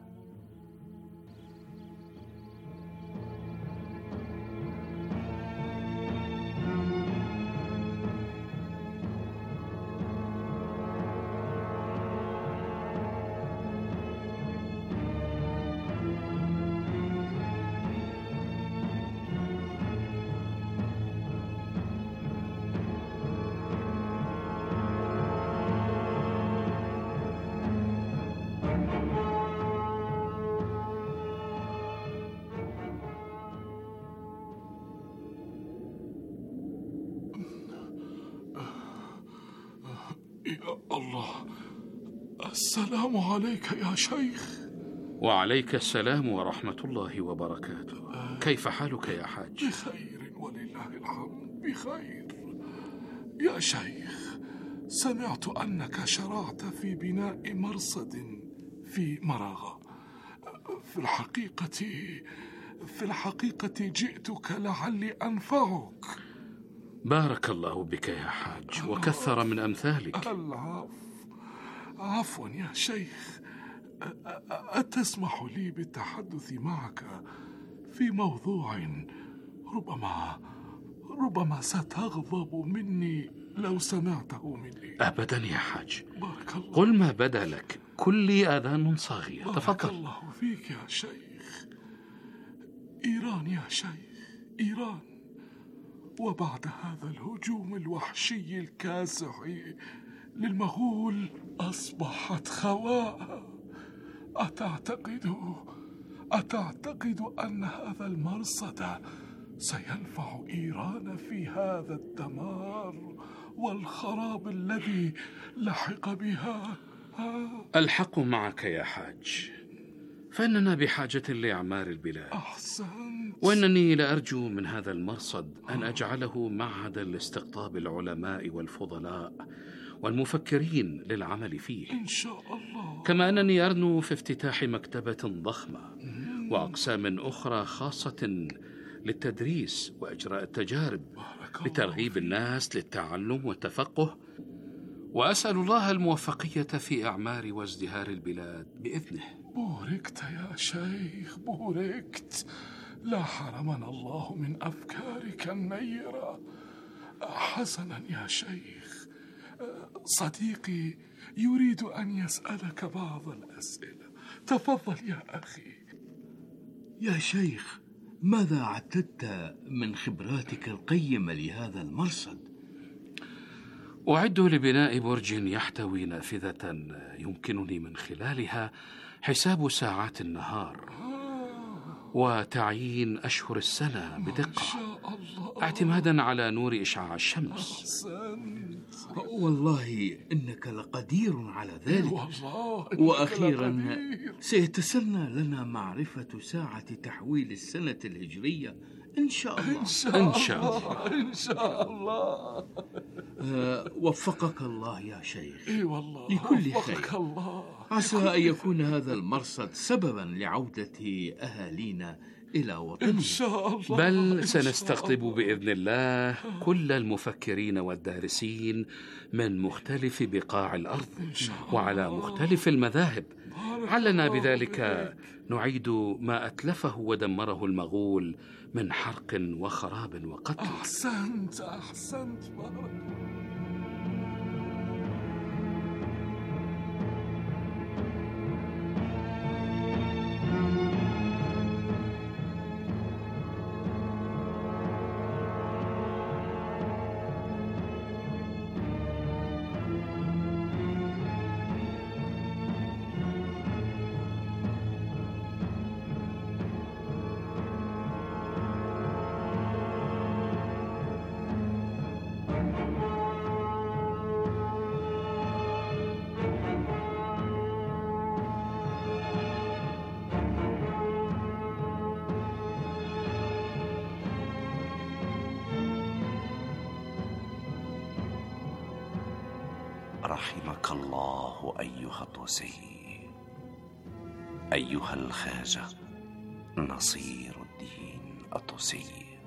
يا الله، السلام عليك يا شيخ. وعليك السلام ورحمة الله وبركاته. كيف حالك يا حاج؟ بخير ولله الحمد، بخير. يا شيخ، سمعت أنك شرعت في بناء مرصد في مراغة. في الحقيقة في الحقيقة جئتك لعلي أنفعك. بارك الله بك يا حاج وكثر من أمثالك. العفو، عفوا يا شيخ. أتسمح لي بالتحدث معك في موضوع ربما ربما ستغضب مني لو سمعته مني؟ أبدا يا حاج، بارك الله. قل ما بدا لك، كل آذان صاغية. بارك تفضل. الله فيك يا شيخ. إيران يا شيخ، إيران، وبعد هذا الهجوم الوحشي الكاسح للمغول أصبحت خواء. أتعتقد أتعتقد أن هذا المرصد سينفع إيران في هذا الدمار والخراب الذي لحق بها؟ الحق معك يا حاج، فإننا بحاجة لإعمار البلاد. أحسنت. وإنني لأرجو من هذا المرصد أن أجعله معهدا لاستقطاب العلماء والفضلاء والمفكرين للعمل فيه، إن شاء الله. كما أنني أرنو في افتتاح مكتبة ضخمة وأقسام أخرى خاصة للتدريس وإجراء التجارب لترغيب الناس للتعلم والتفقه، وأسأل الله الموفقية في إعمار وازدهار البلاد بإذنه. بوركت يا شيخ، بوركت. لا حرمنا الله من أفكارك النيرة. حسنا يا شيخ، صديقي يريد أن يسألك بعض الأسئلة. تفضل يا أخي. يا شيخ، ماذا عددت من خبراتك القيمة لهذا المرصد؟ أعد لبناء برج يحتوي نافذة يمكنني من خلالها حساب ساعات النهار وتعيين أشهر السنة بدقة اعتمادا على نور إشعاع الشمس. والله إنك لقدير على ذلك. وأخيرا سيتسنى لنا معرفة ساعة تحويل السنة الهجرية إن شاء الله. إن شاء الله. إن شاء الله. إن شاء الله. أه وفقك الله يا شيخ. إي والله لكل وفقك خير. الله. عسى أن يكون هذا المرصد سببا لعودة أهالينا إلى وطنهم إن شاء الله. بل سنستقطب بإذن الله كل المفكرين والدارسين من مختلف بقاع الأرض وعلى مختلف المذاهب، علنا بذلك نعيد ما أتلفه ودمره المغول من حرق وخراب وقتل. أحسنت أحسنت بارك. رحمك الله أيها الطوسي، أيها الخواجة نصير الدين الطوسي،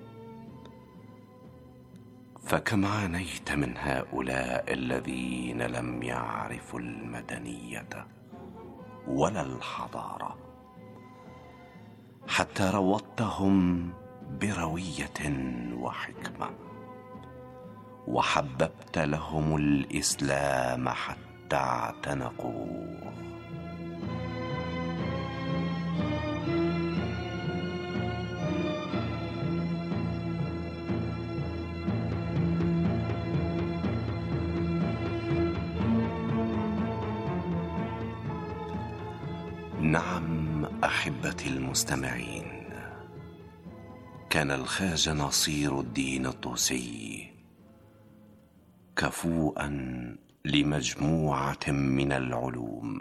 فكم عانيت من هؤلاء الذين لم يعرفوا المدنية ولا الحضارة، حتى روضتهم بروية وحكمة، وحببت لهم الإسلام حتى اعتنقوه. نعم أحبتي المستمعين، كان الخواجة نصير الدين الطوسي كفوءا لمجموعة من العلوم،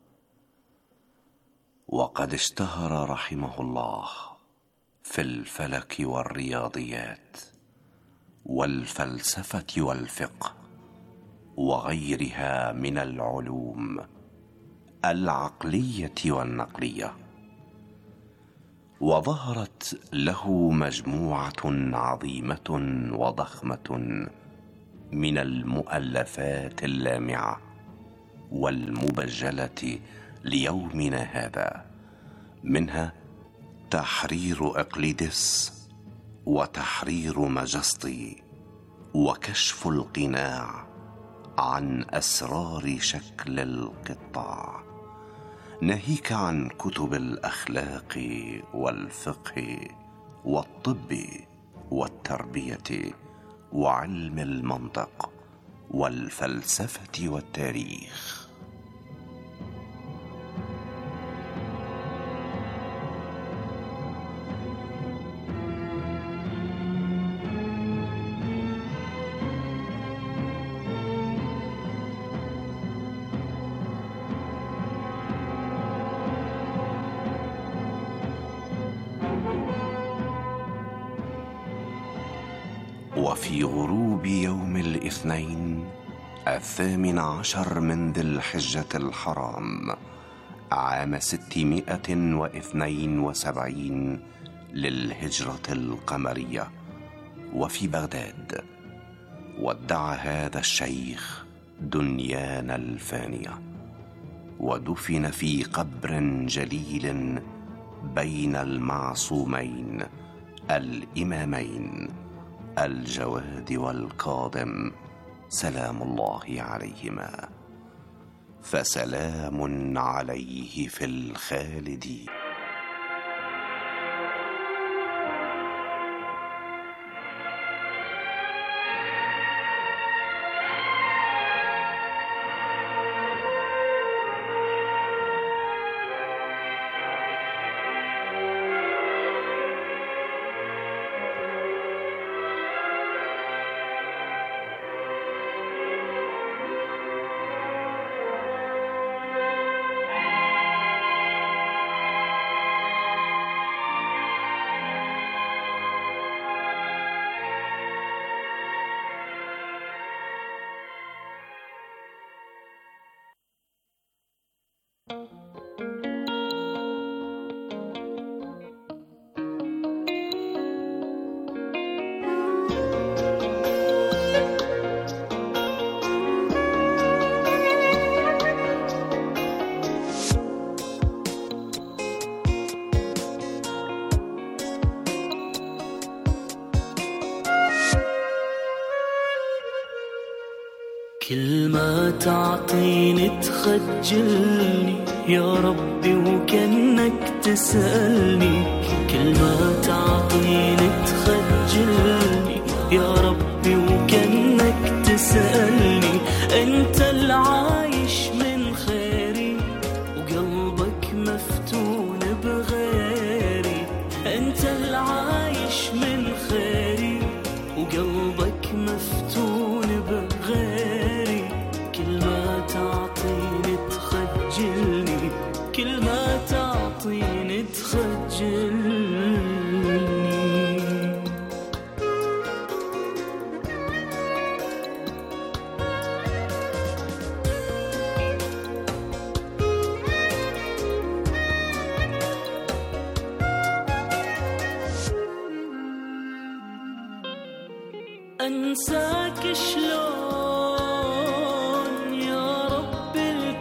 وقد اشتهر رحمه الله في الفلك والرياضيات والفلسفة والفقه وغيرها من العلوم العقلية والنقلية، وظهرت له مجموعة عظيمة وضخمة من المؤلفات اللامعة والمبجلة ليومنا هذا، منها تحرير إقليدس، وتحرير مجسطي، وكشف القناع عن أسرار شكل القطاع، ناهيك عن كتب الأخلاق والفقه والطب والتربية وعلم المنطق والفلسفة والتاريخ. وفي غروب يوم الاثنين الثامن عشر من ذي الحجة الحرام عام ستمائة واثنين وسبعين للهجرة القمرية، وفي بغداد، ودع هذا الشيخ دنيانا الفانية، ودفن في قبر جليل بين المعصومين الإمامين الجواد والكاظم سلام الله عليهما، فسلام عليه في الخالدين. كل ما تعطيني تخجلني يا ربي وكأنك تسألني، كل ما تعطيني تخجلني يا ربي وكأنك تسألني، أنت العايش من خيري وقلبك مفتون بغيري، أنت العايش من خيري وقلبك مفتون بغيري، كل ما تعطيني تخجلني، كل ما تعطيني تخجلني. أنساك شلون يا رب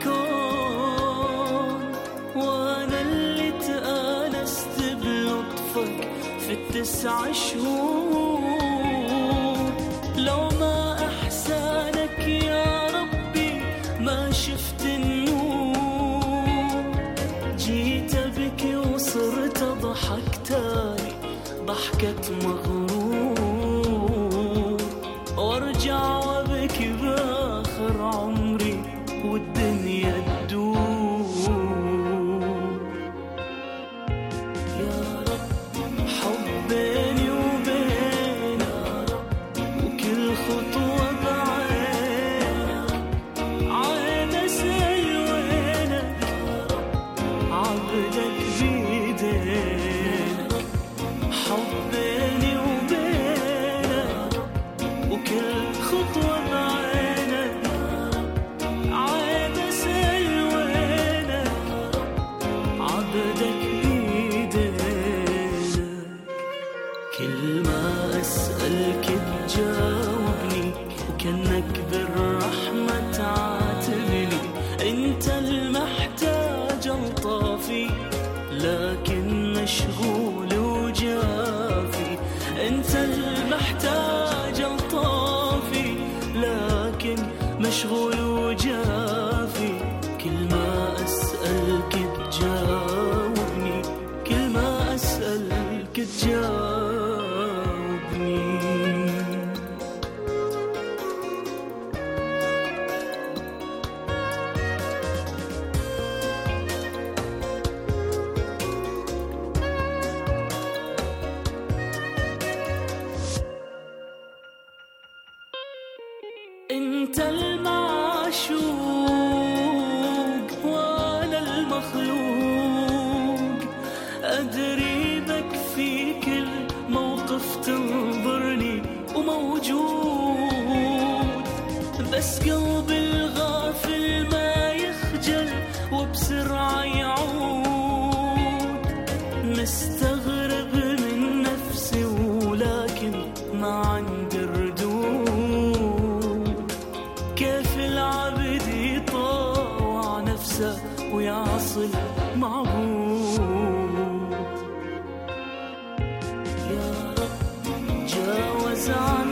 الكون، وأنا اللي تآنست بلطفك في التسع شهور، لو ما أحسانك يا ربي ما شفت النور، جيت بك وصرت ضحك تاني ضحكة مغرور، وارجع وابكي باخر عمري والدنيا تدور، يا رب حب بيني وبينك وكل خطوة بعينك، عين اسأل وينك عبدك بيدينك، حب بيني وبينك وكل خطوة بعينك، عاد أسأل جافي، كل ما أسألك تجاوبني، كل ما أسألك تجاوبني. انت المعشوق وانا المخلوق، ادري بك في كل موقف تنظرني وموجود، بس قلبي الغافل ما يخجل وبسرعة يعود. مستغرب من نفسي ولكن ما عندي ردود، كيف العبد يطاوع نفسه ويعصي معبود. يا رب جاوز